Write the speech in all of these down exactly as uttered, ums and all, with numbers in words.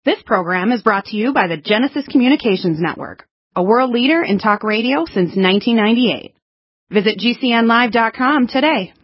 This program is brought to you by the Genesis Communications Network, a world leader in talk radio since nineteen ninety-eight. Visit G C N live dot com today.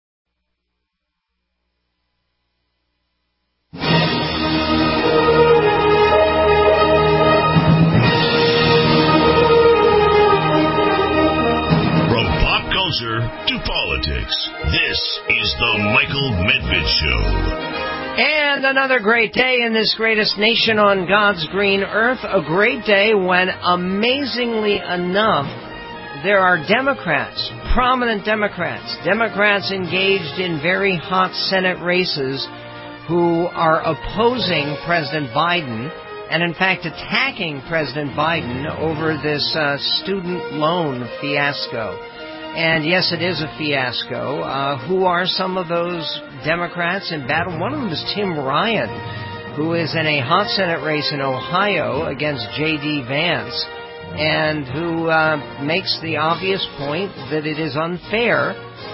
From pop culture to politics, this is the Michael Medved Show. And another great day in this greatest nation on God's green earth. A great day when, amazingly enough, there are Democrats, prominent Democrats, Democrats engaged in very hot Senate races who are opposing President Biden and, in fact, attacking President Biden over this uh, student loan fiasco. And yes, it is a fiasco. Uh, who are some of those Democrats in battle? One of them is Tim Ryan, who is in a hot Senate race in Ohio against J D Vance, and who uh, makes the obvious point that it is unfair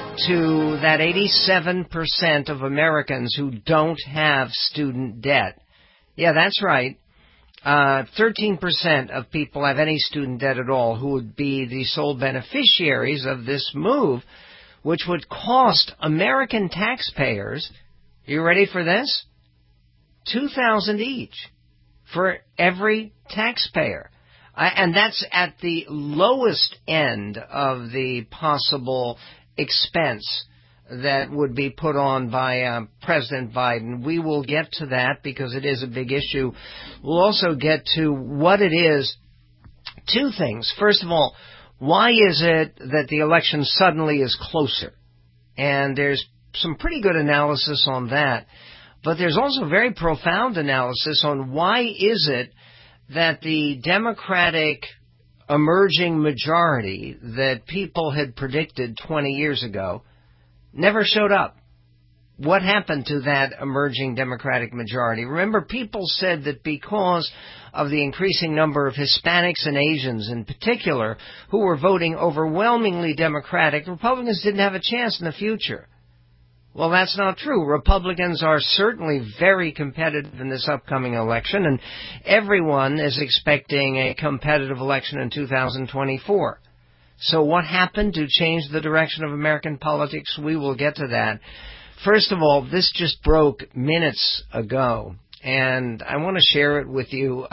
to that eighty-seven percent of Americans who don't have student debt. Yeah, that's right. Uh, thirteen percent of people have any student debt at all, who would be the sole beneficiaries of this move, which would cost American taxpayers, you ready for this? two thousand dollars each for every taxpayer. Uh, and that's at the lowest end of the possible expense that would be put on by uh, President Biden. We will get to that because it is a big issue. We'll also get to what it is. Two things. First of all, why is it that the election suddenly is closer? And there's some pretty good analysis on that. But there's also very profound analysis on why is it that the Democratic emerging majority that people had predicted twenty years ago never showed up. What happened to that emerging Democratic majority? Remember, people said that because of the increasing number of Hispanics and Asians in particular who were voting overwhelmingly Democratic, Republicans didn't have a chance in the future. Well, that's not true. Republicans are certainly very competitive in this upcoming election, and everyone is expecting a competitive election in two thousand twenty-four. So what happened to change the direction of American politics? We will get to that. First of all, this just broke minutes ago, and I want to share it with you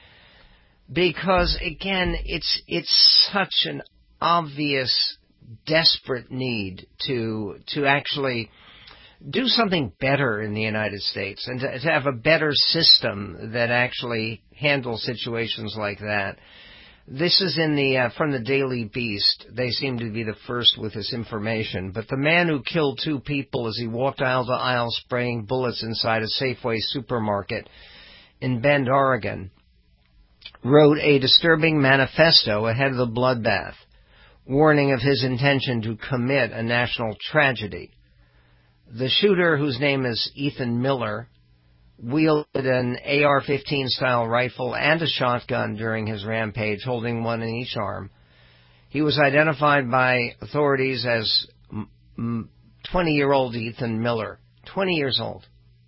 because, again, it's it's such an obvious, desperate need to to actually do something better in the United States and to, to have a better system that actually handles situations like that. This is in the uh, from the Daily Beast. They seem to be the first with this information. But the man who killed two people as he walked aisle to aisle spraying bullets inside a Safeway supermarket in Bend, Oregon, wrote a disturbing manifesto ahead of the bloodbath, warning of his intention to commit a national tragedy. The shooter, whose name is Ethan Miller, wielded an A R fifteen style rifle and a shotgun during his rampage, holding one in each arm. He was identified by authorities as twenty-year-old Ethan Miller, twenty years old.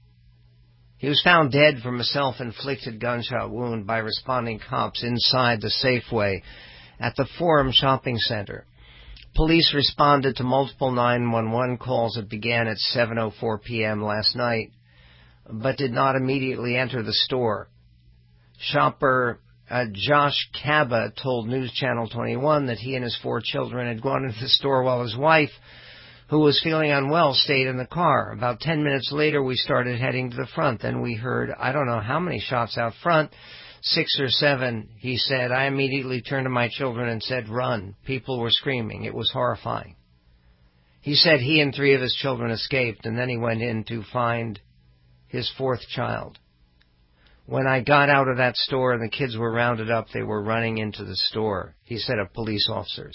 He was found dead from a self-inflicted gunshot wound by responding cops inside the Safeway at the Forum Shopping Center. Police responded to multiple nine one one calls that began at seven oh four p.m. last night, but did not immediately enter the store. Shopper uh, Josh Kaba told News Channel twenty-one that he and his four children had gone into the store while his wife, who was feeling unwell, stayed in the car. About ten minutes later, we started heading to the front. Then we heard, I don't know how many shots out front, six or seven, he said. I immediately turned to my children and said, run. People were screaming. It was horrifying. He said he and three of his children escaped, and then he went in to find his fourth child. When I got out of that store and the kids were rounded up, they were running into the store, he said of police officers.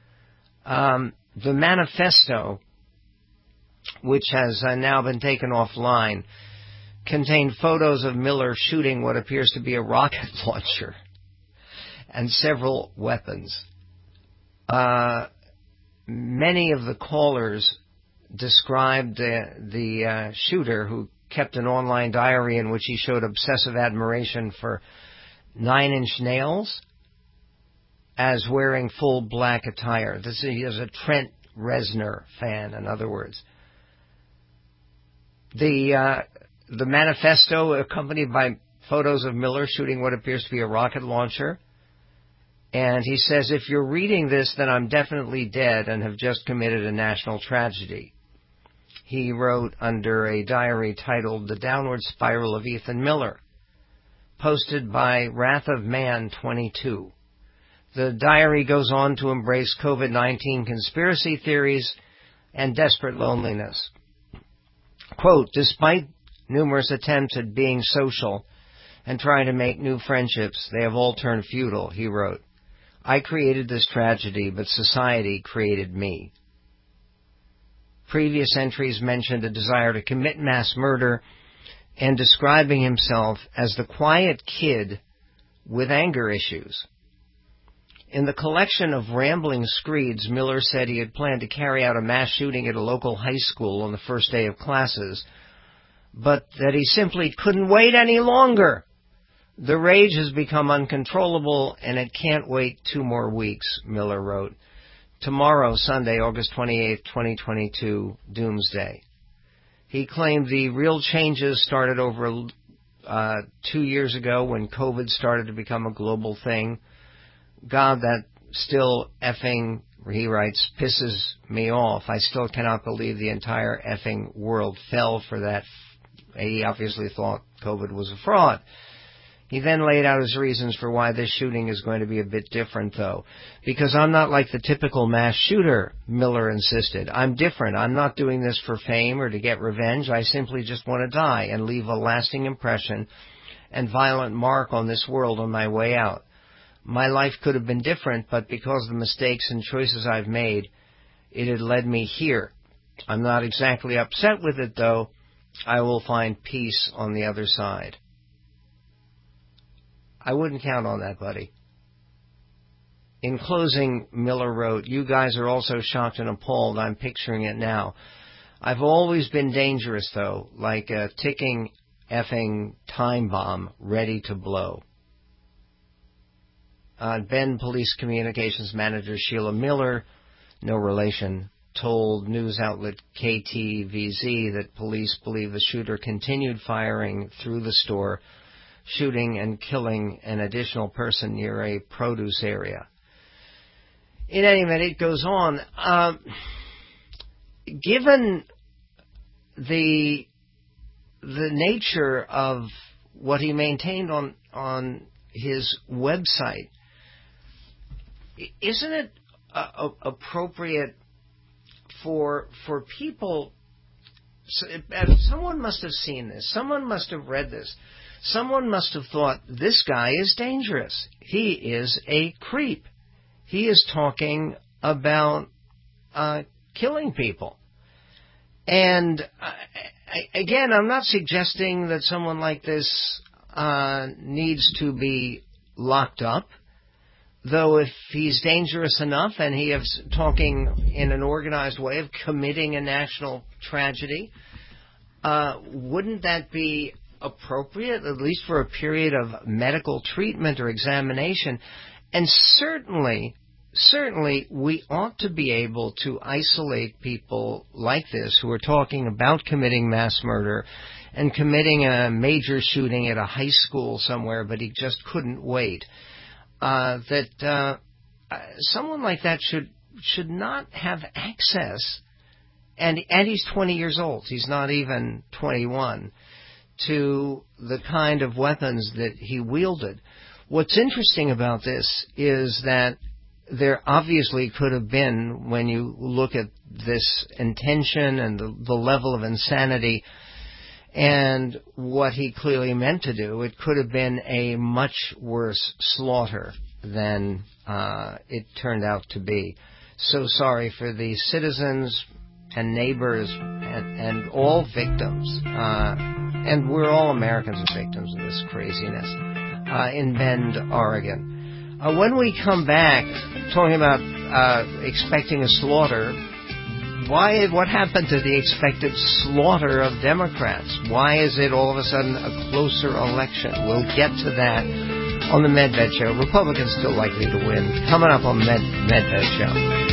Um, the manifesto, which has uh, now been taken offline, contained photos of Miller shooting what appears to be a rocket launcher and several weapons. Uh, many of the callers described the, the uh, shooter, who kept an online diary in which he showed obsessive admiration for nine-inch nails as wearing full black attire. This is, he is a Trent Reznor fan, in other words. The uh, the manifesto accompanied by photos of Miller shooting what appears to be a rocket launcher. And he says, if you're reading this, then I'm definitely dead and have just committed a national tragedy. He wrote under a diary titled The Downward Spiral of Ethan Miller, posted by Wrath of Man twenty-two. The diary goes on to embrace COVID nineteen conspiracy theories and desperate loneliness. Quote, despite numerous attempts at being social and trying to make new friendships, they have all turned futile, he wrote. I created this tragedy, but society created me. Previous entries mentioned a desire to commit mass murder and describing himself as the quiet kid with anger issues. In the collection of rambling screeds, Miller said he had planned to carry out a mass shooting at a local high school on the first day of classes, but that he simply couldn't wait any longer. The rage has become uncontrollable, and it can't wait two more weeks, Miller wrote. Tomorrow, Sunday, August twenty-eighth, twenty twenty-two, Doomsday. He claimed the real changes started over uh, two years ago when COVID started to become a global thing. God, that still effing, he writes, pisses me off. I still cannot believe the entire effing world fell for that. He obviously thought COVID was a fraud. He then laid out his reasons for why this shooting is going to be a bit different, though. Because I'm not like the typical mass shooter, Miller insisted. I'm different. I'm not doing this for fame or to get revenge. I simply just want to die and leave a lasting impression and violent mark on this world on my way out. My life could have been different, but because of the mistakes and choices I've made, it had led me here. I'm not exactly upset with it, though. I will find peace on the other side. I wouldn't count on that, buddy. In closing, Miller wrote, you guys are also shocked and appalled. I'm picturing it now. I've always been dangerous, though, like a ticking effing time bomb ready to blow. Uh, Bend Police Communications Manager Sheila Miller, no relation, told news outlet K T V Z that police believe the shooter continued firing through the store, shooting and killing an additional person near a produce area. In any event, it goes on. Um, given the the nature of what he maintained on on his website, isn't it uh, appropriate for for people? Someone must have seen this. Someone must have read this. Someone must have thought, this guy is dangerous. He is a creep. He is talking about uh, killing people. And uh, I, again, I'm not suggesting that someone like this uh, needs to be locked up. Though if he's dangerous enough and he is talking in an organized way of committing a national tragedy, uh, wouldn't that be appropriate, at least for a period of medical treatment or examination? And certainly, certainly we ought to be able to isolate people like this who are talking about committing mass murder and committing a major shooting at a high school somewhere, but he just couldn't wait. Uh, that uh, someone like that should should not have access, and and he's twenty years old. He's not even twenty-one, to the kind of weapons that he wielded. What's interesting about this is that there obviously could have been, when you look at this intention and the, the level of insanity and what he clearly meant to do, it could have been a much worse slaughter than uh, it turned out to be. So sorry for the citizens and neighbors and, and all victims, uh, and we're all Americans and victims of this craziness, uh, in Bend, Oregon. Uh, when we come back, talking about uh, expecting a slaughter, Why? What happened to the expected slaughter of Democrats? Why is it all of a sudden a closer election? We'll get to that on the Medved Show. Republicans still likely to win. Coming up on the Med- Medved Show.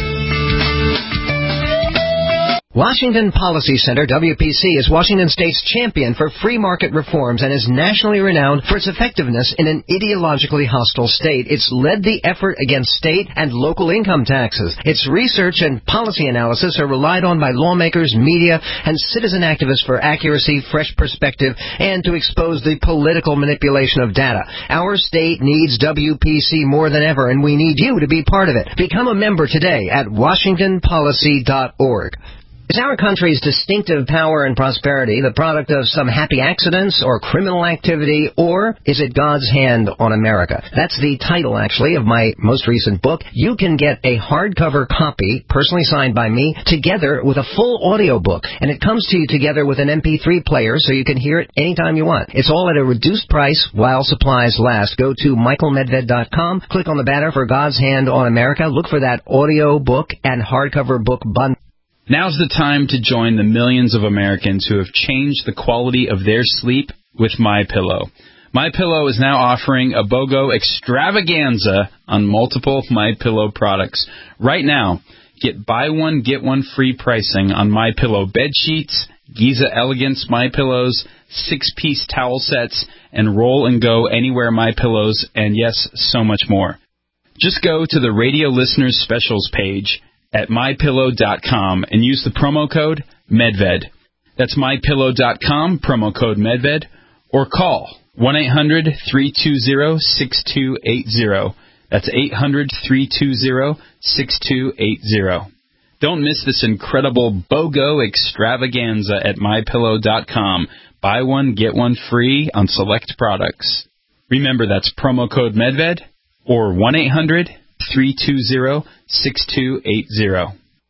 Washington Policy Center, W P C, is Washington State's champion for free market reforms and is nationally renowned for its effectiveness in an ideologically hostile state. It's led the effort against state and local income taxes. Its research and policy analysis are relied on by lawmakers, media, and citizen activists for accuracy, fresh perspective, and to expose the political manipulation of data. Our state needs W P C more than ever, and we need you to be part of it. Become a member today at washington policy dot org. Is our country's distinctive power and prosperity the product of some happy accidents or criminal activity, or is it God's hand on America? That's the title, actually, of my most recent book. You can get a hardcover copy, personally signed by me, together with a full audio book, and it comes to you together with an M P three player so you can hear it anytime you want. It's all at a reduced price while supplies last. Go to michael medved dot com, click on the banner for God's Hand on America, look for that audio book and hardcover book bundle. Now's the time to join the millions of Americans who have changed the quality of their sleep with MyPillow. MyPillow is now offering a BOGO extravaganza on multiple MyPillow products. Right now, get buy one, get one free pricing on MyPillow bed sheets, Giza Elegance MyPillows, six-piece towel sets, and Roll and Go Anywhere MyPillows, and yes, so much more. Just go to the Radio Listeners Specials page at my pillow dot com and use the promo code MEDVED. That's my pillow dot com, promo code MEDVED, or call one eight hundred, three two zero, six two eight zero. That's eight hundred, three two zero, six two eight zero. Don't miss this incredible BOGO extravaganza at my pillow dot com. Buy one, get one free on select products. Remember, that's promo code MEDVED or one eight hundred, three two zero, six two eight zero.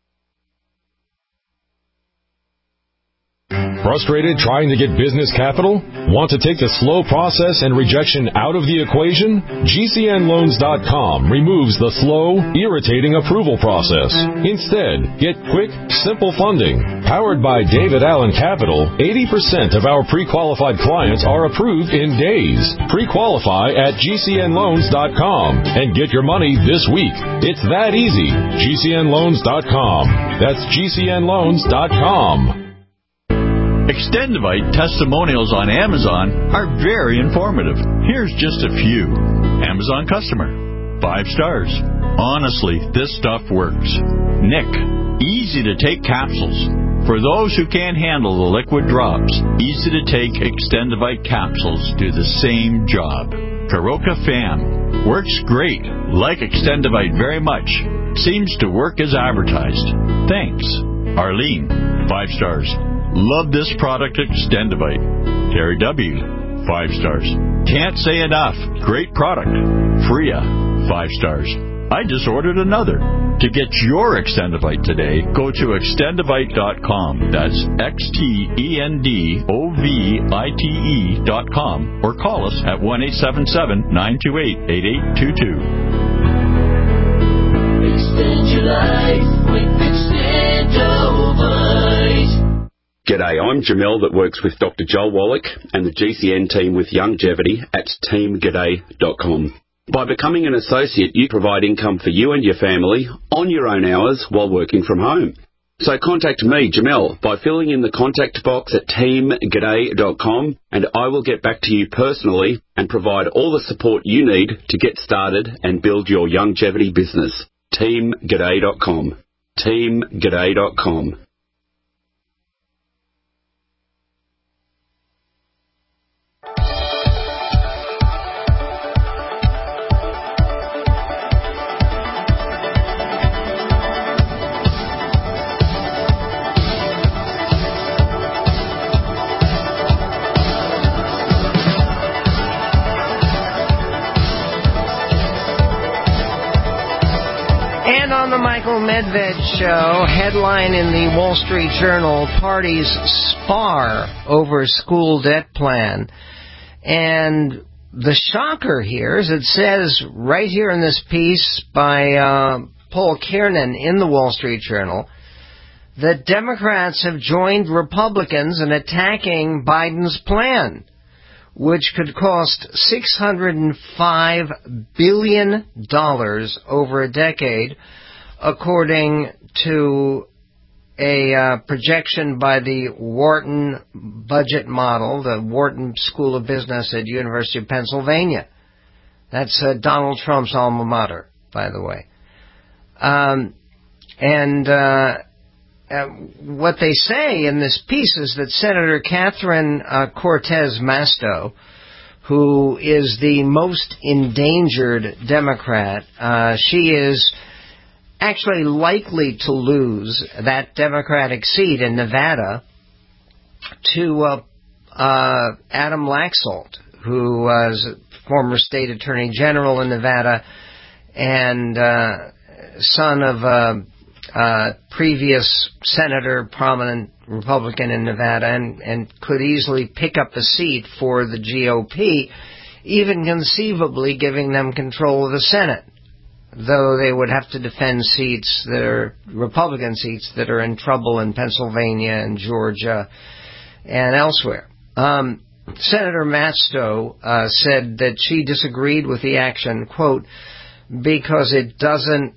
Frustrated trying to get business capital? Want to take the slow process and rejection out of the equation? G C N loans dot com removes the slow, irritating approval process. Instead, get quick, simple funding. Powered by David Allen Capital, eighty percent of our pre-qualified clients are approved in days. Pre-qualify at G C N loans dot com and get your money this week. It's that easy. G C N loans dot com. That's G C N loans dot com. Extendivite testimonials on Amazon are very informative. Here's just a few. Amazon customer. Five stars. Honestly, this stuff works. Nick. Easy to take capsules. For those who can't handle the liquid drops, easy to take Extendivite capsules do the same job. Karoka Fam. Works great. Like Extendivite very much. Seems to work as advertised. Thanks. Arlene. Five stars. Love this product, Extendivite. Terry W. Five stars. Can't say enough. Great product. Freya. Five stars. I just ordered another. To get your Extendivite today, go to extendivite dot com. That's X T E N D O V I T E dot com. Or call us at one eight seven seven, nine two eight, eight eight two two. Extend your life with Extendivite. G'day, I'm Jamel that works with Doctor Joel Wallach and the G C N team with Youngevity at team g'day dot com. By becoming an associate, you provide income for you and your family on your own hours while working from home. So contact me, Jamel, by filling in the contact box at team g'day dot com, and I will get back to you personally and provide all the support you need to get started and build your Youngevity business. team g'day dot com. team g'day dot com. On the Michael Medved Show, headline in the Wall Street Journal, parties spar over school debt plan. And the shocker here is it says right here in this piece by uh, Paul Kiernan in the Wall Street Journal that Democrats have joined Republicans in attacking Biden's plan, which could cost six hundred five billion dollars over a decade, according to a uh, projection by the Wharton budget model, the Wharton School of Business at University of Pennsylvania. That's uh, Donald Trump's alma mater, by the way. Um, and uh, uh, what they say in this piece is that Senator Catherine uh, Cortez Masto, who is the most endangered Democrat, uh, she is actually likely to lose that Democratic seat in Nevada to uh, uh, Adam Laxalt, who was former state attorney general in Nevada and uh, son of a, a previous senator, prominent Republican in Nevada, and, and could easily pick up a seat for the G O P, even conceivably giving them control of the Senate, though they would have to defend seats that are Republican seats that are in trouble in Pennsylvania and Georgia and elsewhere. Um, Senator Masto uh, said that she disagreed with the action, quote, because it doesn't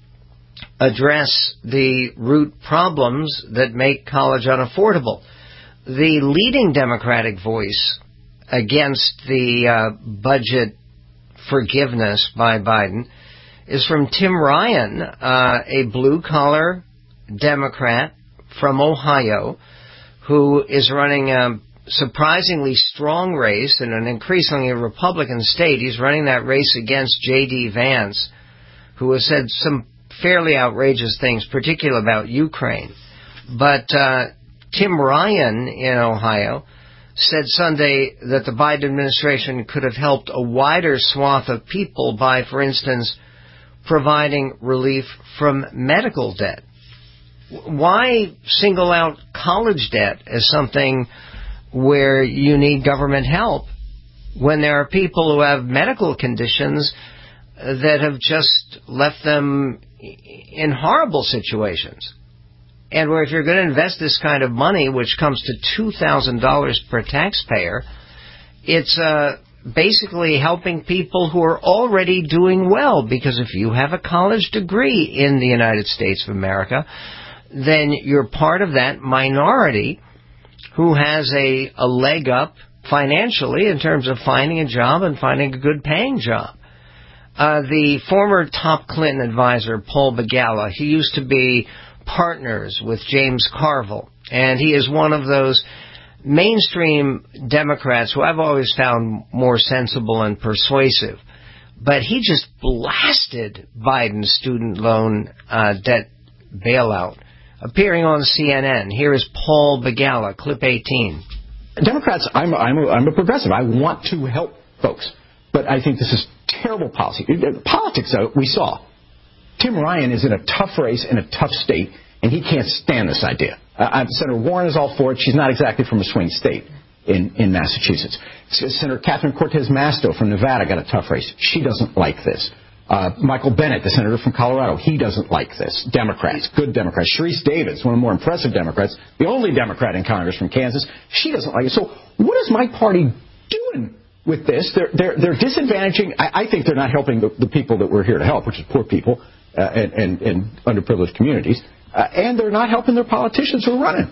address the root problems that make college unaffordable. The leading Democratic voice against the uh, budget forgiveness by Biden is from Tim Ryan, uh, a blue-collar Democrat from Ohio, who is running a surprisingly strong race in an increasingly Republican state. He's running that race against J D. Vance, who has said some fairly outrageous things, particularly about Ukraine. But uh, Tim Ryan in Ohio said Sunday that the Biden administration could have helped a wider swath of people by, for instance, providing relief from medical debt. Why single out college debt as something where you need government help when there are people who have medical conditions that have just left them in horrible situations? And where if you're going to invest this kind of money, which comes to two thousand dollars per taxpayer, it's uh, basically helping people who are already doing well. Because if you have a college degree in the United States of America, then you're part of that minority who has a, a leg up financially in terms of finding a job and finding a good paying job. Uh, the former top Clinton advisor, Paul Begala, he used to be partners with James Carville, and he is one of those mainstream Democrats who I've always found more sensible and persuasive. But he just blasted Biden's student loan uh, debt bailout, appearing on C N N. Here is Paul Begala, clip eighteen. Democrats, I'm, I'm, a, I'm a progressive. I want to help folks. But I think this is terrible policy. Politics, though, we saw. Tim Ryan is in a tough race in a tough state, and he can't stand this idea. Uh, Senator Warren is all for it. She's not exactly from a swing state in, in Massachusetts. Senator Catherine Cortez Masto from Nevada got a tough race. She doesn't like this. Uh, Michael Bennet, the senator from Colorado, he doesn't like this. Democrats, good Democrats. Sharice Davids, one of the more impressive Democrats, the only Democrat in Congress from Kansas, she doesn't like it. So what is my party doing with this? They're, they're, they're disadvantaging. I, I think they're not helping the, the people that we're here to help, which is poor people uh, and, and, and underprivileged communities. Uh, and they're not helping their politicians who are running.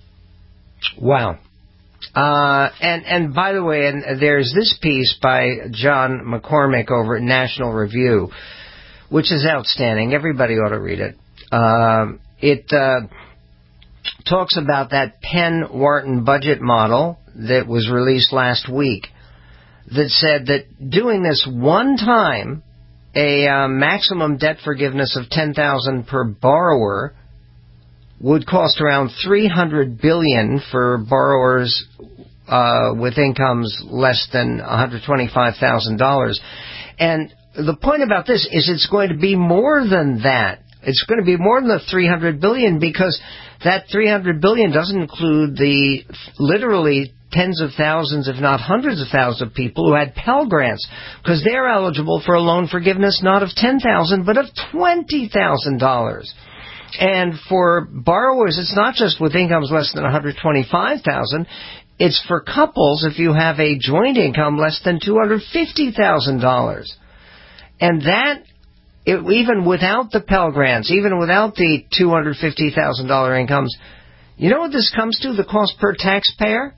Wow. Uh, and, and by the way, and there's this piece by John McCormick over at National Review, which is outstanding. Everybody ought to read it. Uh, it uh, talks about that Penn-Wharton budget model that was released last week that said that doing this one time, a uh, maximum debt forgiveness of ten thousand dollars per borrower would cost around three hundred billion dollars for borrowers uh, with incomes less than one hundred twenty-five thousand dollars. And the point about this is it's going to be more than that. It's going to be more than the three hundred billion dollars because that three hundred billion dollars doesn't include the literally tens of thousands, if not hundreds of thousands of people who had Pell Grants, because they're eligible for a loan forgiveness not of ten thousand dollars but of twenty thousand dollars. And for borrowers, it's not just with incomes less than one hundred twenty-five thousand dollars. It's for couples if you have a joint income less than two hundred fifty thousand dollars. And that, it, even without the Pell Grants, even without the two hundred fifty thousand dollars incomes, you know what this comes to, the cost per taxpayer?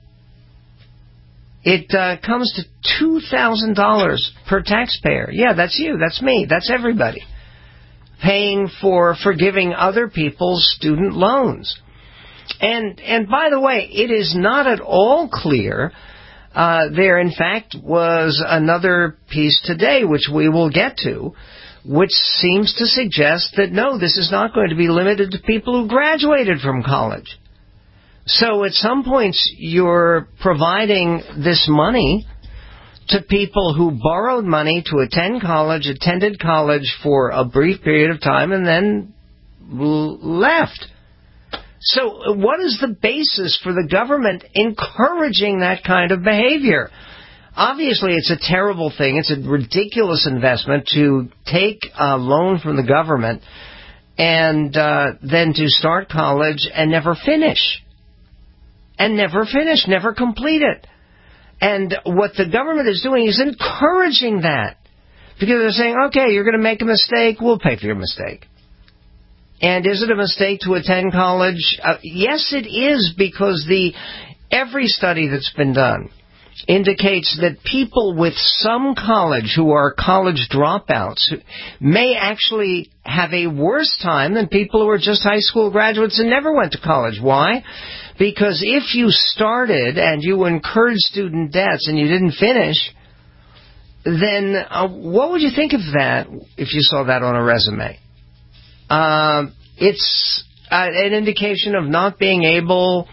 It uh, comes to two thousand dollars per taxpayer. Yeah, that's you, that's me, that's everybody, paying for forgiving other people's student loans. And and by the way, it is not at all clear. Uh, there, in fact, was another piece today, which we will get to, which seems to suggest that, no, this is not going to be limited to people who graduated from college. So at some points, you're providing this money to people who borrowed money to attend college, attended college for a brief period of time, and then left. So what is the basis for the government encouraging that kind of behavior? Obviously, it's a terrible thing. It's a ridiculous investment to take a loan from the government and uh, then to start college and never finish. And never finish, never complete it. And what the government is doing is encouraging that. Because they're saying, okay, you're going to make a mistake, we'll pay for your mistake. And is it a mistake to attend college? Uh, yes, it is, because the every study that's been done indicates that people with some college who are college dropouts may actually have a worse time than people who are just high school graduates and never went to college. Why? Because if you started and you incurred student debts and you didn't finish, then uh, what would you think of that if you saw that on a resume? Uh, it's uh, an indication of not being able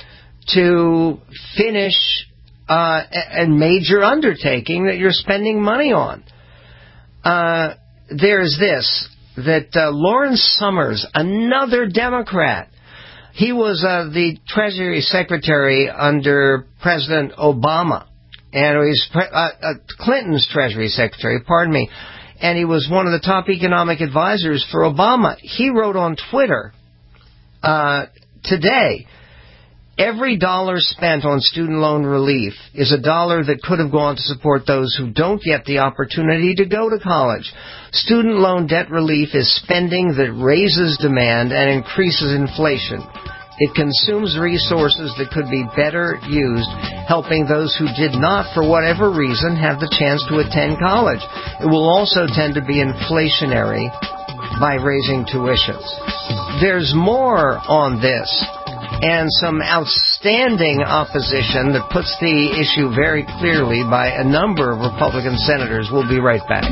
to finish uh, a major undertaking that you're spending money on. Uh, there's this, that uh, Lawrence Summers, another Democrat, he was uh, the Treasury Secretary under President Obama, and he's pre- uh, uh, Clinton's Treasury Secretary, pardon me, and he was one of the top economic advisors for Obama. He wrote on Twitter uh, today, every dollar spent on student loan relief is a dollar that could have gone to support those who don't get the opportunity to go to college. Student loan debt relief is spending that raises demand and increases inflation. It consumes resources that could be better used, helping those who did not, for whatever reason, have the chance to attend college. It will also tend to be inflationary by raising tuitions. There's more on this, and some outstanding opposition that puts the issue very clearly by a number of Republican senators. We'll be right back.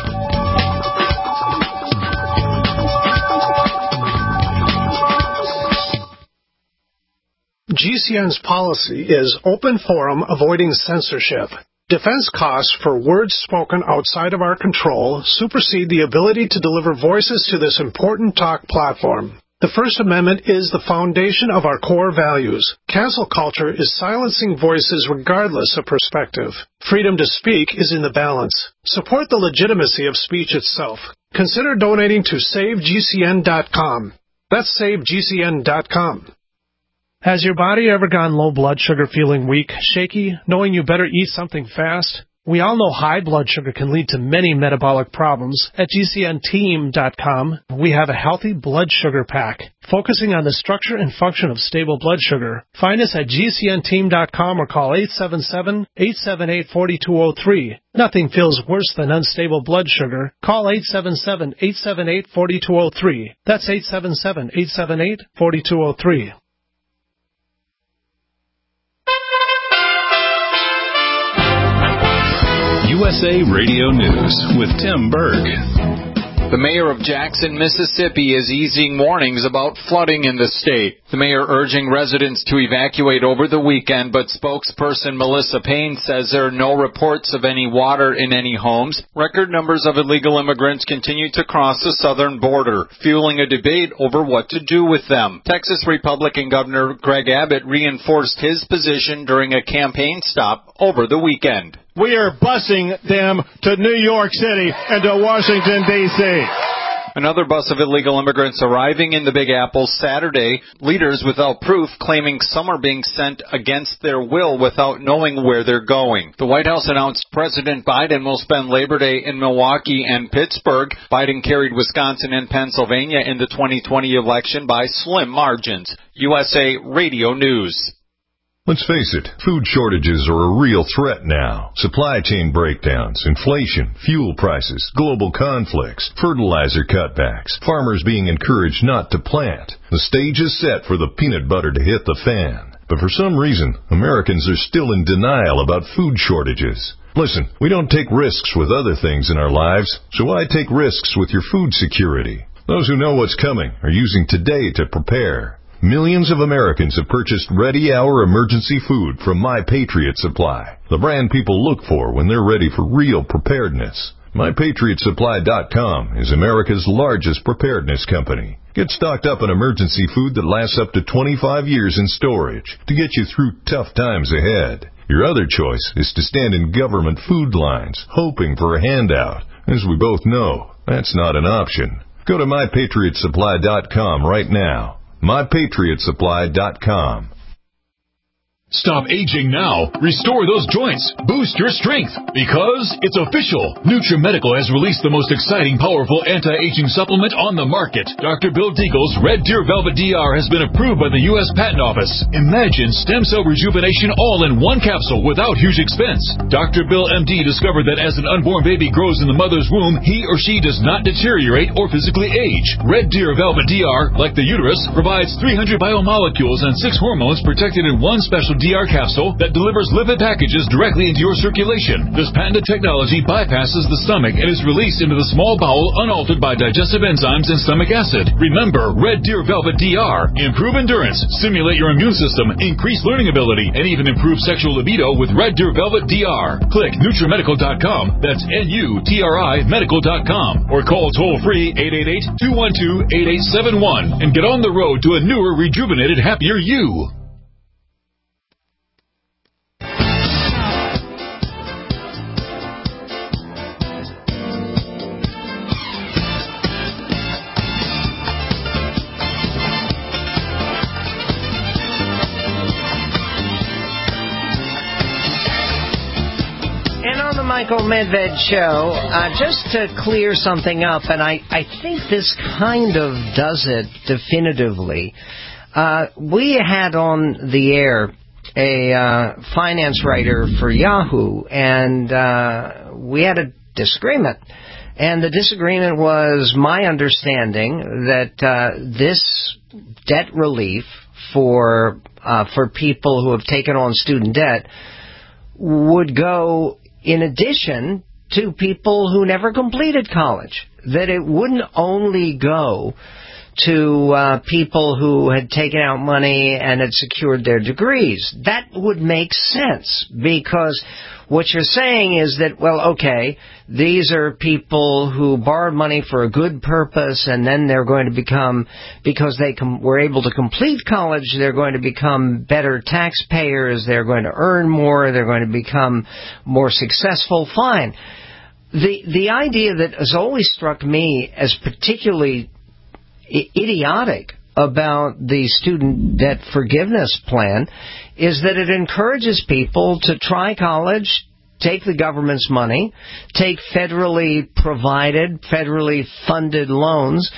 G C N's policy is open forum, avoiding censorship. Defense costs for words spoken outside of our control supersede the ability to deliver voices to this important talk platform. The First Amendment is the foundation of our core values. Cancel culture is silencing voices regardless of perspective. Freedom to speak is in the balance. Support the legitimacy of speech itself. Consider donating to save G C N dot com. That's save G C N dot com. Has your body ever gone low blood sugar, feeling weak, shaky, knowing you better eat something fast? We all know high blood sugar can lead to many metabolic problems. At G C N team dot com, we have a healthy blood sugar pack, focusing on the structure and function of stable blood sugar. Find us at G C N team dot com or call eight seven seven, eight seven eight, four two zero three. Nothing feels worse than unstable blood sugar. Call eight seven seven, eight seven eight, four two zero three. That's eight seven seven, eight seven eight, four two zero three. U S A Radio News with Tim Berg. The mayor of Jackson, Mississippi is easing warnings about flooding in the state. The mayor urging residents to evacuate over the weekend, but spokesperson Melissa Payne says there are no reports of any water in any homes. Record numbers of illegal immigrants continue to cross the southern border, fueling a debate over what to do with them. Texas Republican Governor Greg Abbott reinforced his position during a campaign stop over the weekend. We are busing them to New York City and to Washington, D C Another bus of illegal immigrants arriving in the Big Apple Saturday. Leaders without proof claiming some are being sent against their will without knowing where they're going. The White House announced President Biden will spend Labor Day in Milwaukee and Pittsburgh. Biden carried Wisconsin and Pennsylvania in the twenty twenty election by slim margins. U S A Radio News. Let's face it, food shortages are a real threat now. Supply chain breakdowns, inflation, fuel prices, global conflicts, fertilizer cutbacks, farmers being encouraged not to plant. The stage is set for the peanut butter to hit the fan. But for some reason, Americans are still in denial about food shortages. Listen, we don't take risks with other things in our lives, so why take risks with your food security? Those who know what's coming are using today to prepare. Millions of Americans have purchased Ready Hour emergency food from My Patriot Supply, the brand people look for when they're ready for real preparedness. My Patriot Supply dot com is America's largest preparedness company. Get stocked up on emergency food that lasts up to twenty-five years in storage to get you through tough times ahead. Your other choice is to stand in government food lines, hoping for a handout. As we both know, that's not an option. Go to My Patriot Supply dot com right now. My Patriot Supply dot com. Stop aging now. Restore those joints. Boost your strength. Because it's official. NutriMedical has released the most exciting, powerful anti-aging supplement on the market. Doctor Bill Deagle's Red Deer Velvet D R has been approved by the U S Patent Office. Imagine stem cell rejuvenation all in one capsule without huge expense. Doctor Bill M D discovered that as an unborn baby grows in the mother's womb, he or she does not deteriorate or physically age. Red Deer Velvet D R, like the uterus, provides three hundred biomolecules and six hormones protected in one special D R capsule that delivers lipid packages directly into your circulation. This patented technology bypasses the stomach and is released into the small bowel unaltered by digestive enzymes and stomach acid. Remember, Red Deer Velvet D R. Improve endurance, stimulate your immune system, increase learning ability, and even improve sexual libido with Red Deer Velvet D R. Click NutriMedical dot com, that's N U T R I Medical dot com, or call toll-free eight eight eight, two one two, eight eight seven one and get on the road to a newer, rejuvenated, happier you. Michael Medved Show, uh, just to clear something up, and I, I think this kind of does it definitively. Uh, we had on the air a uh, finance writer for Yahoo, and uh, we had a disagreement. And the disagreement was my understanding that uh, this debt relief for uh, for people who have taken on student debt would go in addition to people who never completed college, that it wouldn't only go to uh, people who had taken out money and had secured their degrees. That would make sense, because what you're saying is that, well, okay, these are people who borrowed money for a good purpose, and then they're going to become, because they com- were able to complete college, they're going to become better taxpayers, they're going to earn more, they're going to become more successful. Fine. The, the idea that has always struck me as particularly idiotic about the student debt forgiveness plan is that it encourages people to try college, take the government's money, take federally provided, federally funded loans,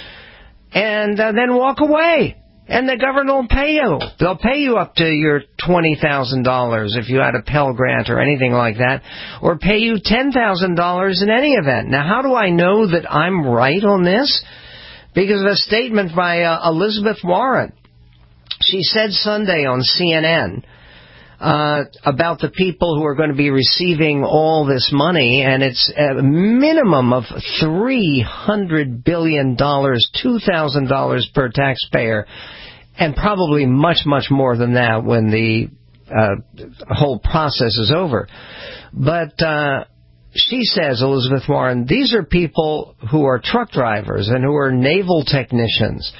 and uh, then walk away. And the government will pay you. They'll pay you up to your twenty thousand dollars if you had a Pell Grant or anything like that, or pay you ten thousand dollars in any event. Now, how do I know that I'm right on this? Because of a statement by uh, Elizabeth Warren. She said Sunday on C N N uh, about the people who are going to be receiving all this money, and it's a minimum of three hundred billion dollars, two thousand dollars per taxpayer, and probably much, much more than that when the uh, whole process is over. But uh she says, Elizabeth Warren, these are people who are truck drivers and who are naval technicians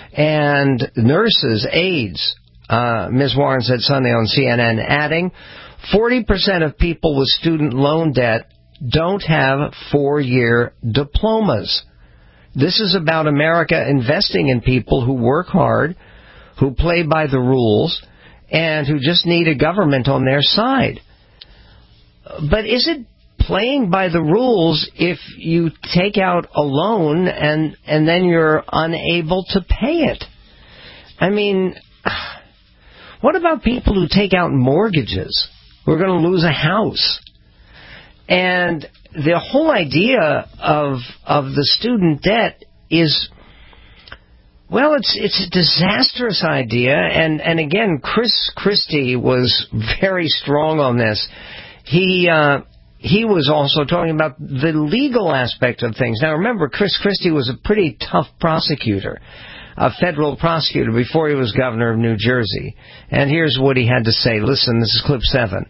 and nurses, aides. Uh, Miz Warren said Sunday on C N N, adding, forty percent of people with student loan debt don't have four-year diplomas. This is about America investing in people who work hard, who play by the rules, and who just need a government on their side. But is it playing by the rules if you take out a loan and and then you're unable to pay it? I mean, what about people who take out mortgages who are going to lose a house? And the whole idea of of the student debt is, well, it's it's a disastrous idea. And, and again, Chris Christie was very strong on this. He uh, he was also talking about the legal aspect of things. Now, remember, Chris Christie was a pretty tough prosecutor, a federal prosecutor, before he was governor of New Jersey. And here's what he had to say. Listen, this is clip seven.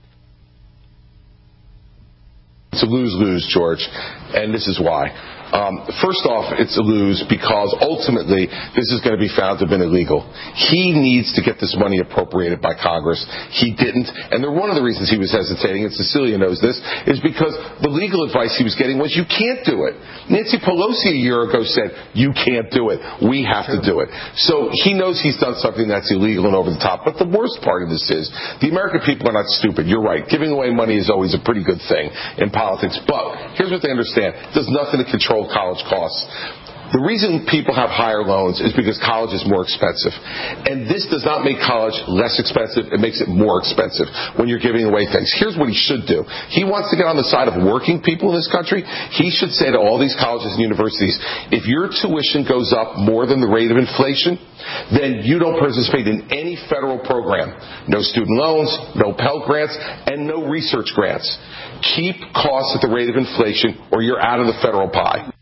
It's a lose-lose, George, and this is why. Um, first off, it's a lose because ultimately this is going to be found to have been illegal. He needs to get this money appropriated by Congress. He didn't, and one of the reasons he was hesitating, and Cecilia knows this, is because the legal advice he was getting was you can't do it. Nancy Pelosi a year ago said, you can't do it. We have to do it. So he knows he's done something that's illegal and over the top. But the worst part of this is the American people are not stupid. You're right. Giving away money is always a pretty good thing in politics. But here's what they understand. It does nothing to control college costs. The reason people have higher loans is because college is more expensive. And this does not make college less expensive. It makes it more expensive when you're giving away things. Here's what he should do. He wants to get on the side of working people in this country. He should say to all these colleges and universities, if your tuition goes up more than the rate of inflation, then you don't participate in any federal program. No student loans, no Pell Grants, and no research grants. Keep costs at the rate of inflation or you're out of the federal pie.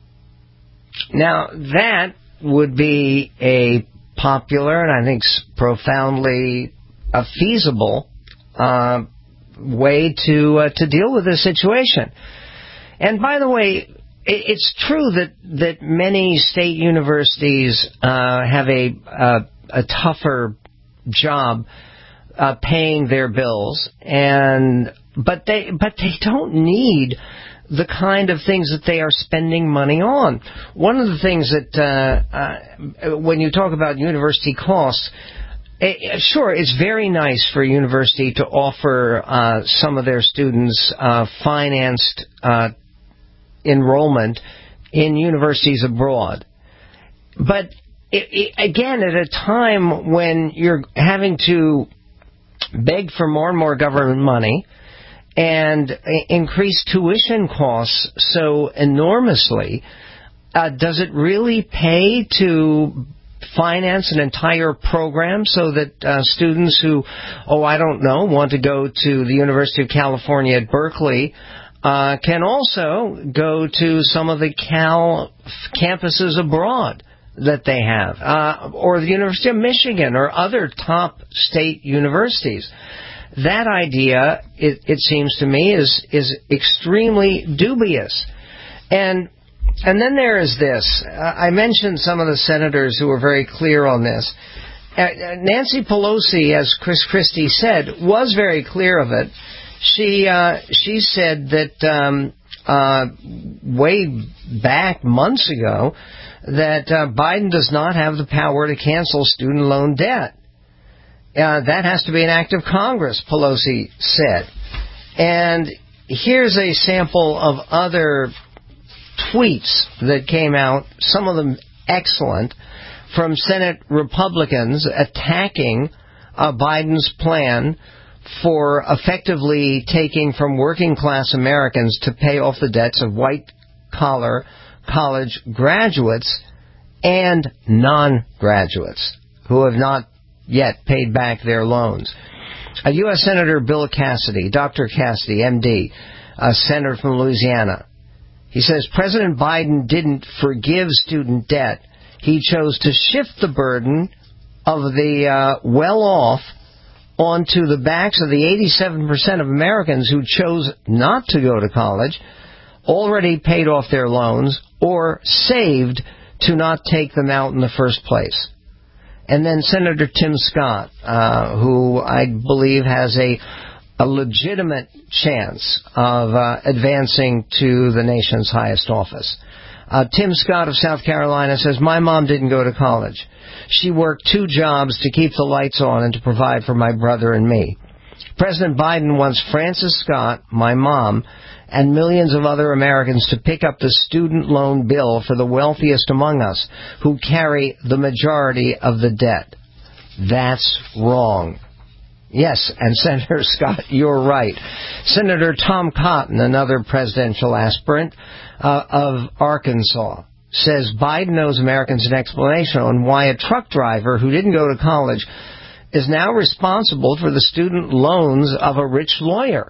Now, that would be a popular and I think profoundly a feasible uh, way to uh, to deal with this situation. And by the way, it's true that, that many state universities uh, have a, a a tougher job uh, paying their bills, and but they but they don't need the kind of things that they are spending money on. One of the things that, uh, uh, when you talk about university costs, it, sure, it's very nice for a university to offer uh, some of their students uh, financed uh, enrollment in universities abroad. But it, it, again, at a time when you're having to beg for more and more government money, and increase tuition costs so enormously, uh, does it really pay to finance an entire program so that uh, students who, oh, I don't know, want to go to the University of California at Berkeley uh, can also go to some of the Cal campuses abroad that they have, uh, or the University of Michigan or other top state universities? That idea, it, it seems to me, is is extremely dubious. And and then there is this. Uh, I mentioned some of the senators who were very clear on this. Uh, Nancy Pelosi, as Chris Christie said, was very clear of it. She uh, she said that um, uh, way back months ago that uh, Biden does not have the power to cancel student loan debt. Uh, that has to be an act of Congress, Pelosi said. And here's a sample of other tweets that came out, some of them excellent, from Senate Republicans attacking uh, Biden's plan for effectively taking from working-class Americans to pay off the debts of white-collar college graduates and non-graduates who have not yet paid back their loans. A U S Senator Bill Cassidy, Doctor Cassidy, M D, a senator from Louisiana, he says President Biden didn't forgive student debt. He chose to shift the burden of the uh, well-off onto the backs of the eighty-seven percent of Americans who chose not to go to college, already paid off their loans, or saved to not take them out in the first place. And then Senator Tim Scott, uh, who I believe has a a legitimate chance of uh, advancing to the nation's highest office. Uh, Tim Scott of South Carolina says, my mom didn't go to college. She worked two jobs to keep the lights on and to provide for my brother and me. President Biden wants Frances Scott, my mom, and millions of other Americans to pick up the student loan bill for the wealthiest among us, who carry the majority of the debt. That's wrong. Yes, and Senator Scott, you're right. Senator Tom Cotton, another presidential aspirant uh, of Arkansas, says Biden owes Americans an explanation on why a truck driver who didn't go to college is now responsible for the student loans of a rich lawyer.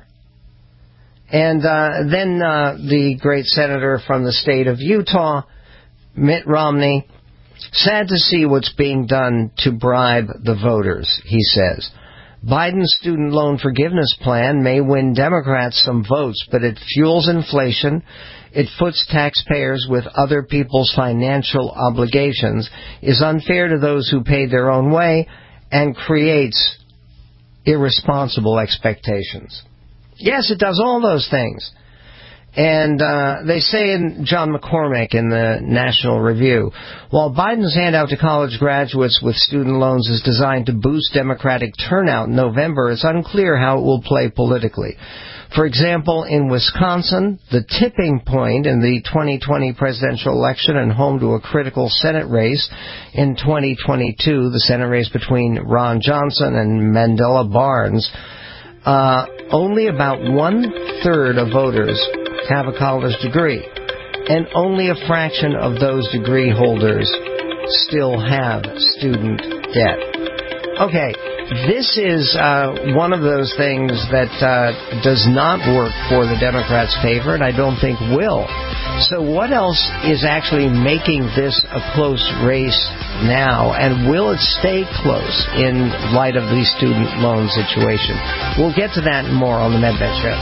And uh, then uh, the great senator from the state of Utah, Mitt Romney, sad to see what's being done to bribe the voters, he says. Biden's student loan forgiveness plan may win Democrats some votes, but it fuels inflation, it foots taxpayers with other people's financial obligations, is unfair to those who paid their own way, and creates irresponsible expectations. Yes, it does all those things. And uh, they say in John McCormick in the National Review, while Biden's handout to college graduates with student loans is designed to boost Democratic turnout in November, it's unclear how it will play politically. For example, in Wisconsin, the tipping point in the twenty twenty presidential election and home to a critical Senate race in twenty twenty-two, the Senate race between Ron Johnson and Mandela Barnes, uh, only about one-third of voters have a college degree, and only a fraction of those degree holders still have student debt. Okay, this is uh, one of those things that uh, does not work for the Democrats' favor, and I don't think will. So what else is actually making this a close race now, and will it stay close in light of the student loan situation? We'll get to that and more on the Medved Show.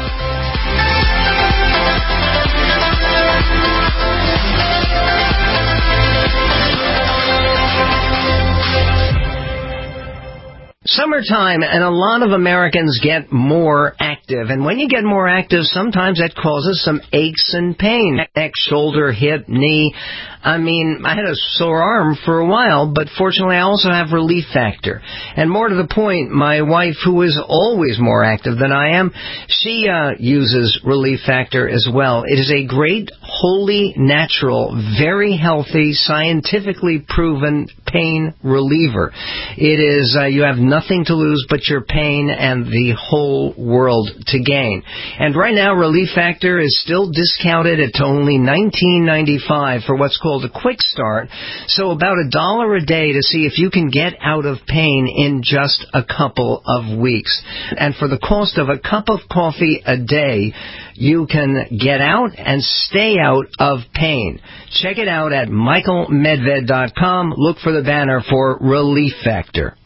Summertime, and a lot of Americans get more active. And when you get more active, sometimes that causes some aches and pain. Neck, shoulder, hip, knee. I mean, I had a sore arm for a while, but fortunately I also have Relief Factor. And more to the point, my wife, who is always more active than I am, she uh, uses Relief Factor as well. It is a great, wholly natural, very healthy, scientifically proven pain reliever. It is, uh, you have nothing to lose but your pain and the whole world to gain. And right now, Relief Factor is still discounted at only nineteen ninety-five for what's called a quick start, so about a dollar a day to see if you can get out of pain in just a couple of weeks. And for the cost of a cup of coffee a day, you can get out and stay out of pain. Check it out at michael medved dot com. Look for the banner for Relief Factor.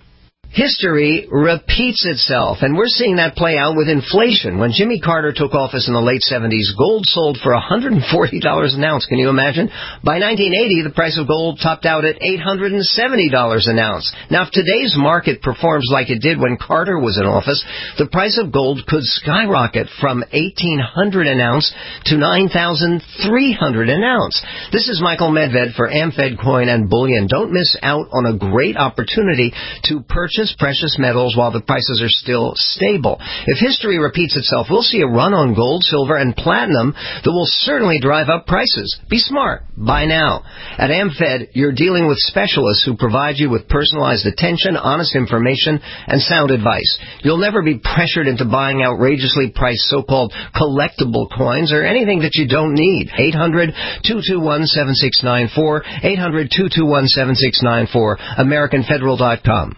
History repeats itself, and we're seeing that play out with inflation. When Jimmy Carter took office in the late seventies, gold sold for one hundred forty dollars an ounce. Can you imagine? By nineteen eighty, the price of gold topped out at eight hundred seventy dollars an ounce. Now, if today's market performs like it did when Carter was in office, the price of gold could skyrocket from eighteen hundred dollars an ounce to nine thousand three hundred dollars an ounce. This is Michael Medved for AmFed Coin and Bullion. Don't miss out on a great opportunity to purchase precious metals while the prices are still stable. If history repeats itself, we'll see a run on gold, silver, and platinum that will certainly drive up prices. Be smart. Buy now. At AmFed, you're dealing with specialists who provide you with personalized attention, honest information, and sound advice. You'll never be pressured into buying outrageously priced so-called collectible coins or anything that you don't need. eight hundred, two two one, seven six nine four, eight hundred, two two one, seven six nine four, american federal dot com.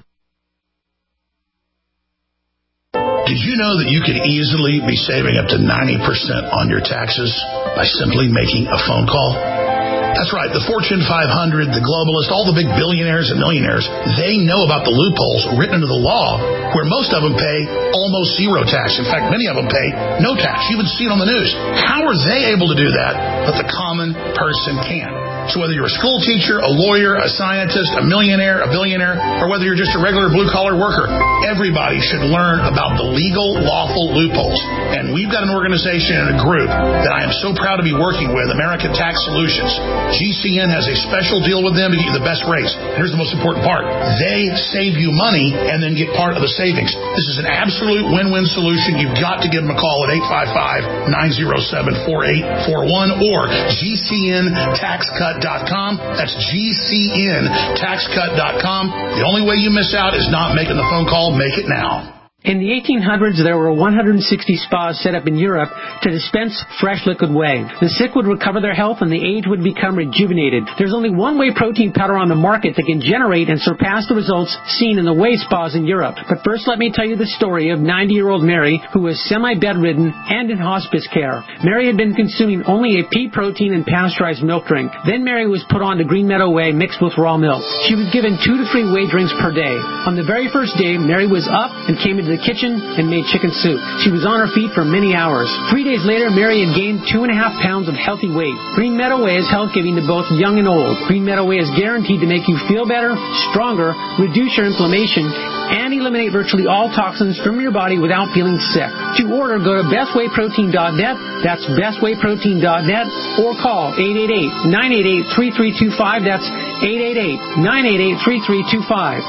Did you know that you could easily be saving up to ninety percent on your taxes by simply making a phone call? That's right. The Fortune five hundred, the globalists, all the big billionaires and millionaires, they know about the loopholes written into the law where most of them pay almost zero tax. In fact, many of them pay no tax. You would see it on the news. How are they able to do that, but the common person can? So whether you're a school teacher, a lawyer, a scientist, a millionaire, a billionaire, or whether you're just a regular blue-collar worker, everybody should learn about the legal, lawful loopholes. And we've got an organization and a group that I am so proud to be working with, American Tax Solutions. G C N has a special deal with them to get you the best rates. Here's the most important part. They save you money and then get part of the savings. This is an absolute win-win solution. You've got to give them a call at eight five five, nine oh seven, four eight four one or G C N tax cut dot com. That's G C N tax cut dot com. The only way you miss out is not making the phone call. Make it now. In the eighteen hundreds, there were one hundred sixty spas set up in Europe to dispense fresh liquid whey. The sick would recover their health and the aged would become rejuvenated. There's only one whey protein powder on the market that can generate and surpass the results seen in the whey spas in Europe. But first, let me tell you the story of ninety-year-old Mary, who was semi-bedridden and in hospice care. Mary had been consuming only a pea protein and pasteurized milk drink. Then Mary was put on to Green Meadow Whey mixed with raw milk. She was given two to three whey drinks per day. On the very first day, Mary was up and came into the kitchen and made chicken soup. She was on her feet for many hours. Three days later, Mary had gained two and a half pounds of healthy weight. Green Meadow Whey is health-giving to both young and old. Green Meadow Whey is guaranteed to make you feel better, stronger, reduce your inflammation, and eliminate virtually all toxins from your body without feeling sick. To order, go to best whey protein dot net. That's best whey protein dot net or call eight eight eight, nine eight eight, three three two five. That's eight eight eight, nine eight eight, three three two five.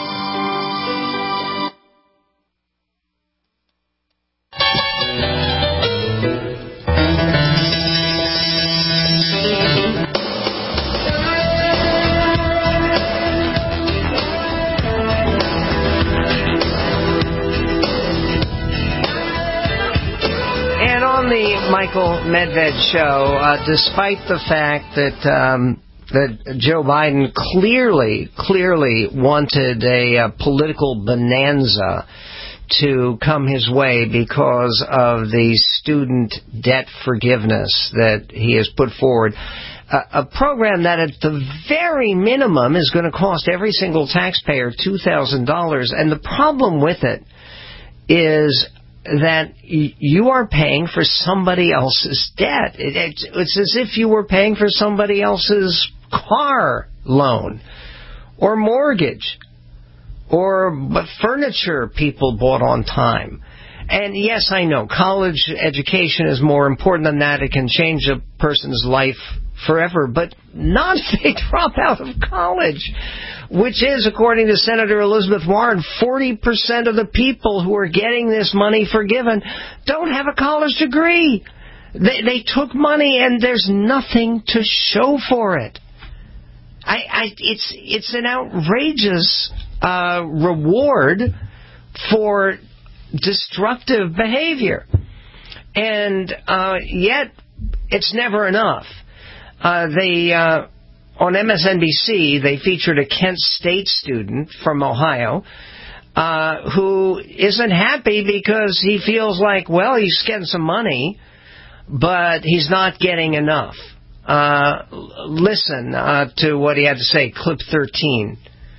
Michael Medved Show, uh, despite the fact that um, that Joe Biden clearly, clearly wanted a, a political bonanza to come his way because of the student debt forgiveness that he has put forward, uh, a program that at the very minimum is going to cost every single taxpayer two thousand dollars. And the problem with it is that you are paying for somebody else's debt. It's, it's as if you were paying for somebody else's car loan or mortgage or furniture people bought on time. And yes, I know, college education is more important than that. It can change a person's life forever, but not if they drop out of college, which is, according to Senator Elizabeth Warren, forty percent of the people who are getting this money forgiven don't have a college degree. They, they took money and there's nothing to show for it. I, I, it's, it's an outrageous uh, reward for destructive behavior. And uh, yet, it's never enough. Uh, they, uh, on M S N B C, they featured a Kent State student from Ohio uh, who isn't happy because he feels like, well, he's getting some money, but he's not getting enough. Uh, listen uh, to what he had to say, clip thirteen.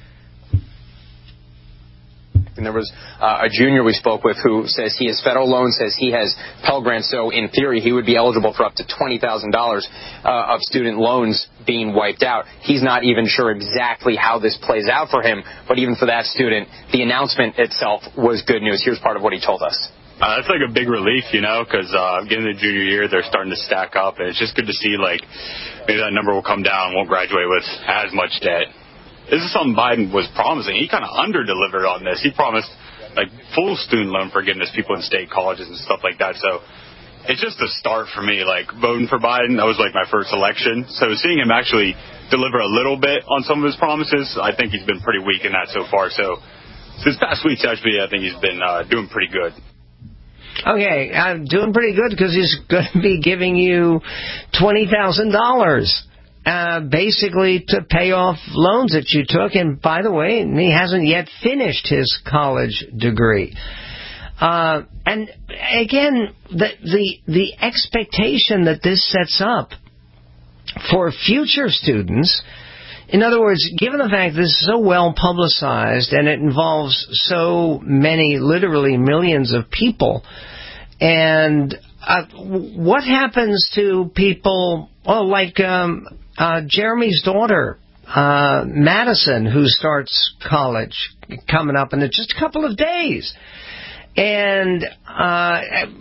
And there was uh, a junior we spoke with who says he has federal loans, says he has Pell Grants, so in theory he would be eligible for up to twenty thousand dollars uh, of student loans being wiped out. He's not even sure exactly how this plays out for him, but even for that student, the announcement itself was good news. Here's part of what he told us. Uh, it's like a big relief, you know, because uh, getting to junior year, they're starting to stack up, and it's just good to see, like, maybe that number will come down, won't graduate with as much debt. This is something Biden was promising. He kind of under-delivered on this. He promised, like, full student loan forgiveness, people in state colleges and stuff like that. So it's just a start for me. Like, voting for Biden, that was, like, my first election. So seeing him actually deliver a little bit on some of his promises, I think he's been pretty weak in that so far. So this past week's actually, I think he's been uh, doing pretty good. Okay, I'm doing pretty good because he's going to be giving you twenty thousand dollars. Uh, basically to pay off loans that you took. And by the way, he hasn't yet finished his college degree. Uh, and again, the, the, the expectation that this sets up for future students, in other words, given the fact this is so well publicized and it involves so many, literally millions of people, and uh, what happens to people, well, like um, uh, Jeremy's daughter, uh, Madison, who starts college coming up in just a couple of days. And uh,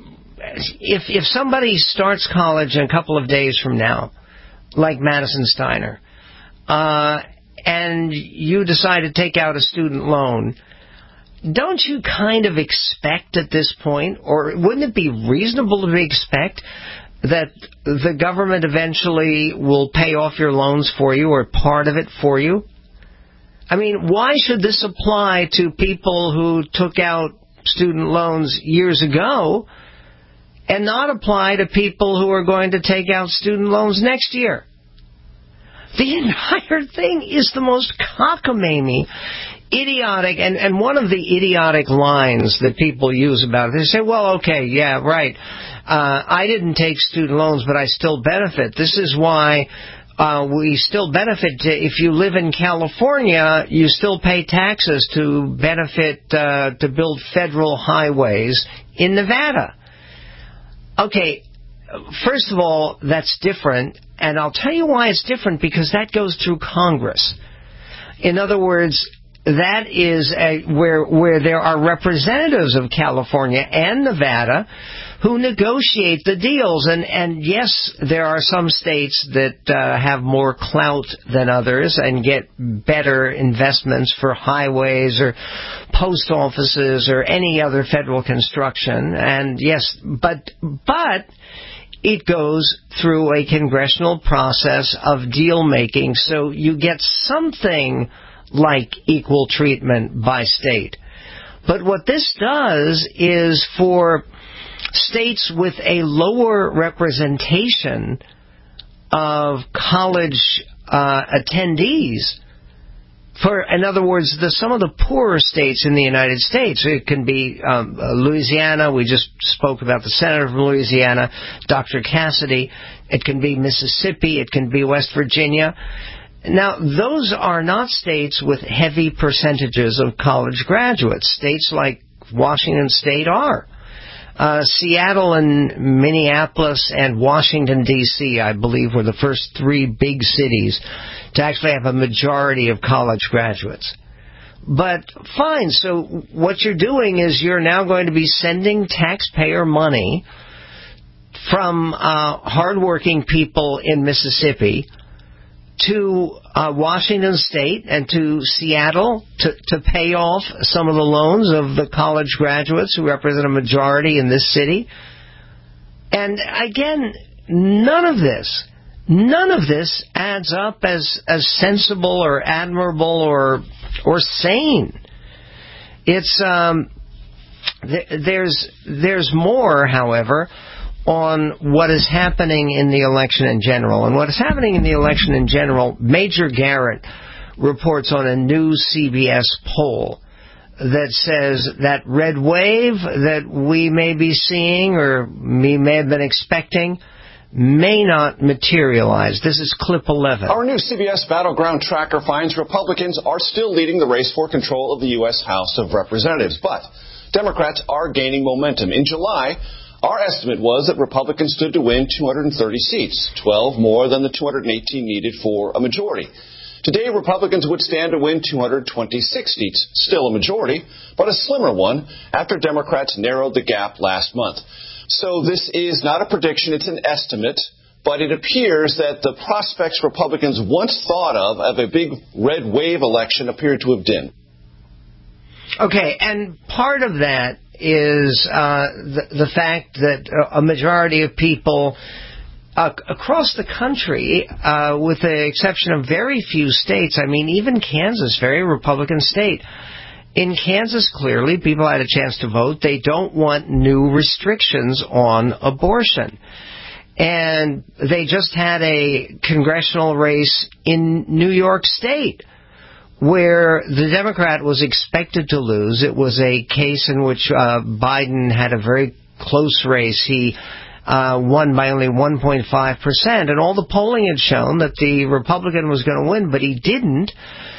if if somebody starts college in a couple of days from now, like Madison Steiner, uh, and you decide to take out a student loan, don't you kind of expect at this point, or wouldn't it be reasonable to expect that the government eventually will pay off your loans for you or part of it for you? I mean, why should this apply to people who took out student loans years ago and not apply to people who are going to take out student loans next year? The entire thing is the most cockamamie, idiotic, and, and one of the idiotic lines that people use about it, they say, well, okay, yeah, right, uh, I didn't take student loans, but I still benefit. This is why uh, we still benefit. If you live in California, you still pay taxes to benefit, uh, to build federal highways in Nevada. Okay, first of all, that's different, and I'll tell you why it's different, because that goes through Congress. In other words, that is a, where where there are representatives of California and Nevada who negotiate the deals. And, and yes, there are some states that uh, have more clout than others and get better investments for highways or post offices or any other federal construction. And yes, but but it goes through a congressional process of deal making, so you get something like equal treatment by state. But what this does is for states with a lower representation of college uh, attendees, for, in other words, the, some of the poorer states in the United States, it can be um, Louisiana, we just spoke about the senator from Louisiana, Doctor Cassidy, it can be Mississippi, it can be West Virginia. Now, those are not states with heavy percentages of college graduates. States like Washington State are. Uh, Seattle and Minneapolis and Washington, D C, I believe, were the first three big cities to actually have a majority of college graduates. But fine, so what you're doing is you're now going to be sending taxpayer money from uh, hardworking people in Mississippi to uh, Washington State and to Seattle to, to pay off some of the loans of the college graduates who represent a majority in this city. And again, none of this, none of this adds up as, as sensible or admirable or or sane. It's um, th- there's there's more, however, on what is happening in the election in general. And what is happening in the election in general, Major Garrett reports on a new C B S poll that says that red wave that we may be seeing or we may have been expecting may not materialize. This is clip eleven. Our new C B S Battleground Tracker finds Republicans are still leading the race for control of the U S House of Representatives, but Democrats are gaining momentum. In July, our estimate was that Republicans stood to win two hundred thirty seats, twelve more than the two hundred eighteen needed for a majority. Today, Republicans would stand to win two hundred twenty-six seats, still a majority, but a slimmer one after Democrats narrowed the gap last month. So this is not a prediction, it's an estimate, but it appears that the prospects Republicans once thought of of a big red wave election appear to have dimmed. Okay, and part of that is uh, the, the fact that a majority of people uh, across the country, uh, with the exception of very few states, I mean, even Kansas, very Republican state, in Kansas, clearly, people had a chance to vote. They don't want new restrictions on abortion. And they just had a congressional race in New York State where the Democrat was expected to lose. It was a case in which uh, Biden had a very close race. He uh, won by only one point five percent. And all the polling had shown that the Republican was going to win, but he didn't,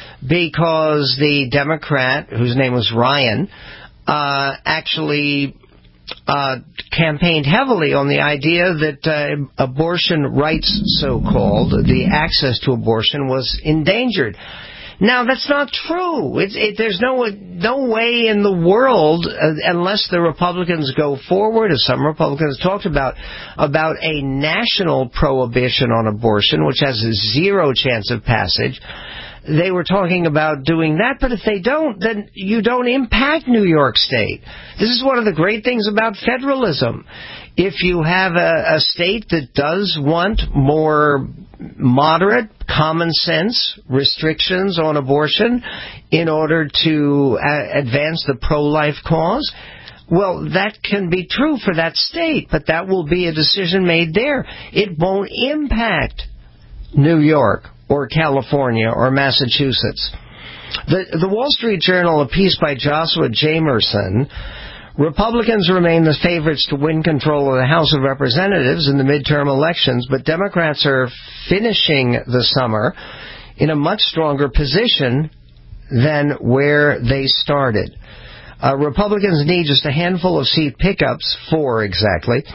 because the Democrat, whose name was Ryan, uh, actually uh, campaigned heavily on the idea that uh, abortion rights, so-called, the access to abortion, was endangered. Now, that's not true. It's, it, there's no no way in the world, uh, unless the Republicans go forward, as some Republicans talked about, about a national prohibition on abortion, which has a zero chance of passage. They were talking about doing that, but if they don't, then you don't impact New York State. This is one of the great things about federalism. If you have a, a state that does want more moderate, common sense restrictions on abortion in order to uh, advance the pro-life cause, well, that can be true for that state, but that will be a decision made there. It won't impact New York or California or Massachusetts. The, the Wall Street Journal, a piece by Joshua Jamerson, Republicans remain the favorites to win control of the House of Representatives in the midterm elections, but Democrats are finishing the summer in a much stronger position than where they started. Uh, Republicans need just a handful of seat pickups, four exactly,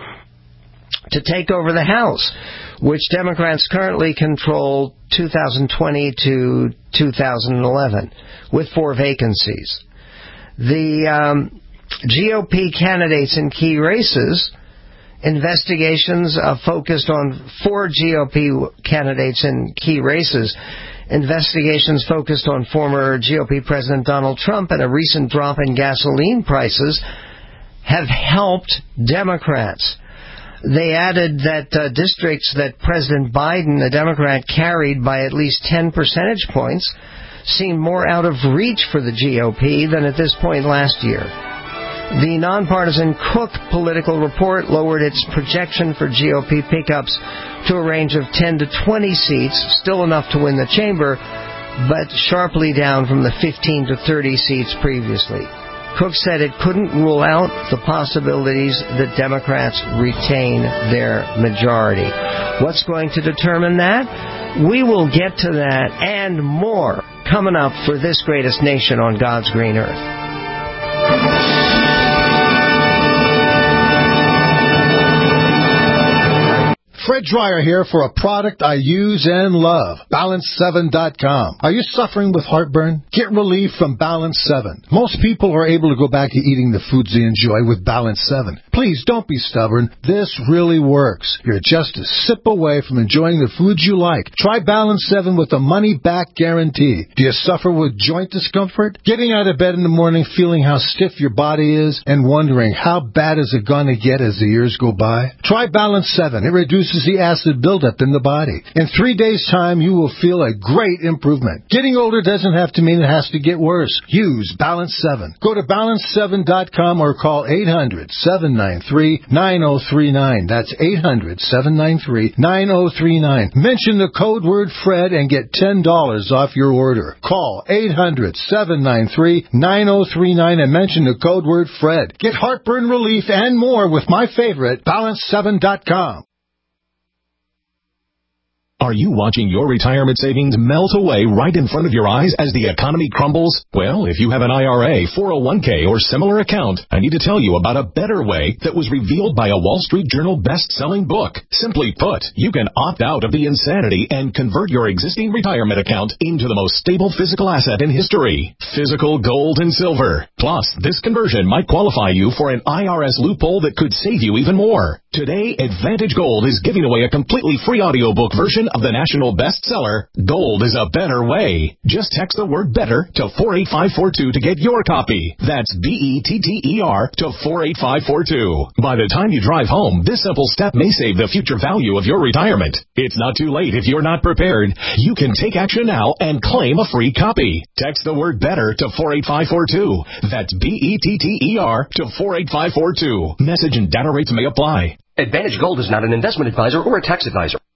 to take over the House, which Democrats currently control two thousand twenty to two thousand eleven, with four vacancies. The um, G O P candidates in key races, investigations uh, focused on four G O P candidates in key races, investigations focused on former G O P President Donald Trump and a recent drop in gasoline prices, have helped Democrats. They added that uh, districts that President Biden, a Democrat, carried by at least ten percentage points seemed more out of reach for the G O P than at this point last year. The nonpartisan Cook Political Report lowered its projection for G O P pickups to a range of ten to twenty seats, still enough to win the chamber, but sharply down from the fifteen to thirty seats previously. Cook said it couldn't rule out the possibilities that Democrats retain their majority. What's going to determine that? We will get to that and more coming up for this greatest nation on God's green earth. Fred Dreyer here for a product I use and love, Balance seven dot com. Are you suffering with heartburn? Get relief from Balance seven. Most people are able to go back to eating the foods they enjoy with Balance seven. Please don't be stubborn. This really works. You're just a sip away from enjoying the foods you like. Try Balance seven with a money-back guarantee. Do you suffer with joint discomfort? Getting out of bed in the morning feeling how stiff your body is and wondering how bad is it going to get as the years go by? Try Balance seven. It reduces the acid buildup in the body. In three days' time, you will feel a great improvement. Getting older doesn't have to mean it has to get worse. Use Balance seven. Go to balance seven dot com or call eight hundred, seven nine three, nine oh three nine. That's eight hundred, seven nine three, nine oh three nine. Mention the code word Fred and get ten dollars off your order. Call eight hundred, seven nine three, nine oh three nine and mention the code word Fred. Get heartburn relief and more with my favorite, balance seven dot com. Are you watching your retirement savings melt away right in front of your eyes as the economy crumbles? Well, if you have an I R A, four oh one k, or similar account, I need to tell you about a better way that was revealed by a Wall Street Journal best-selling book. Simply put, you can opt out of the insanity and convert your existing retirement account into the most stable physical asset in history, physical gold and silver. Plus, this conversion might qualify you for an I R S loophole that could save you even more. Today, Advantage Gold is giving away a completely free audiobook version of the national bestseller, Gold is a Better Way. Just text the word better to four eight five four two to get your copy. That's B E T T E R to four eight five four two. By the time you drive home, this simple step may save the future value of your retirement. It's not too late if you're not prepared. You can take action now and claim a free copy. Text the word better to four eight five four two. That's B E T T E R to four eight five four two. Message and data rates may apply. Advantage Gold is not an investment advisor or a tax advisor.